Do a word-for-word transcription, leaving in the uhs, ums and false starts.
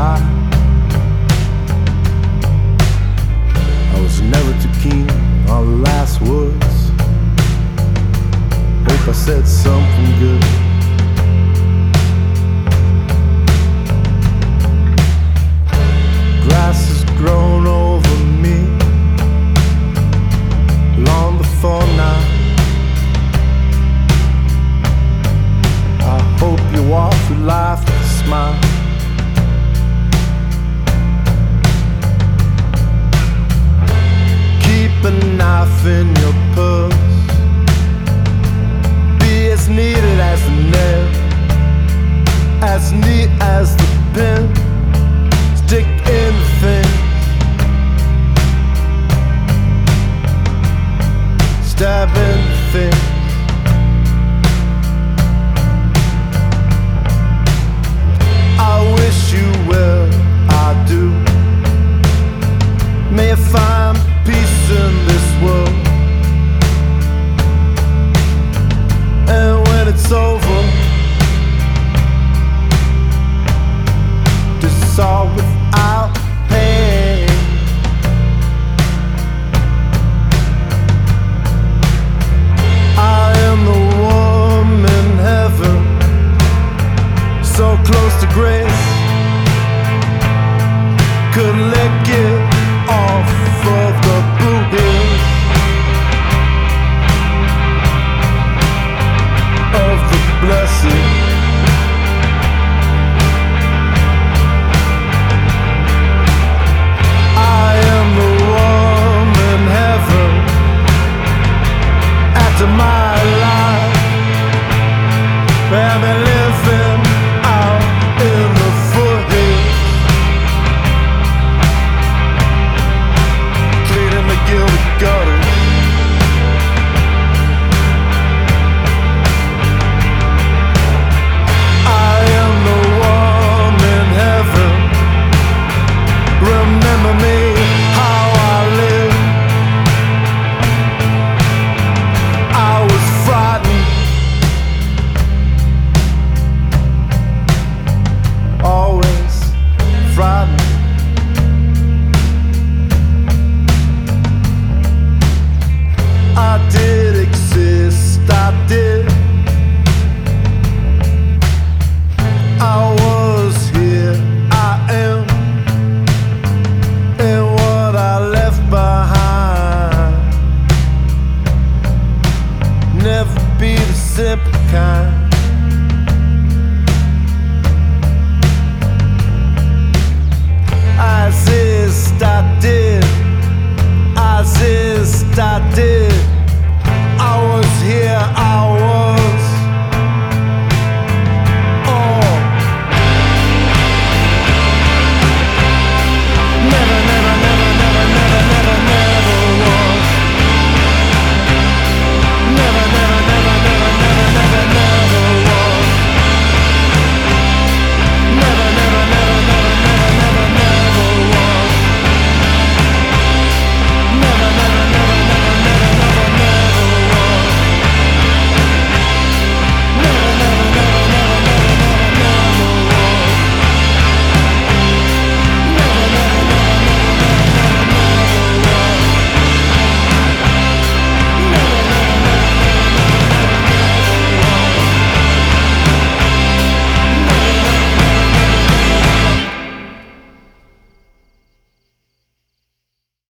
try. I was never too keen on the last words. Hope I said something good. Grass has grown over me long before now. I hope you walk through life with a smile. Keep a knife in your purse. Be as needed as the nail, as neat as the pen. Stick in the thing, stab in the thing. I wish you well, I do. May you find peace in this world, and when it's over, this all without pain. I am the warm in heaven, so close to grace, could lick it off of the blue hills of the blessed. I am the warm in heaven after my life, and I'm living out in the foothills, cleaning the gilded gutters. I am the warm in heaven. Remember me how I live. I was frightened, always frightened. I did exist, I did. I was here, I am, and what I left behind. Never be the simple kind.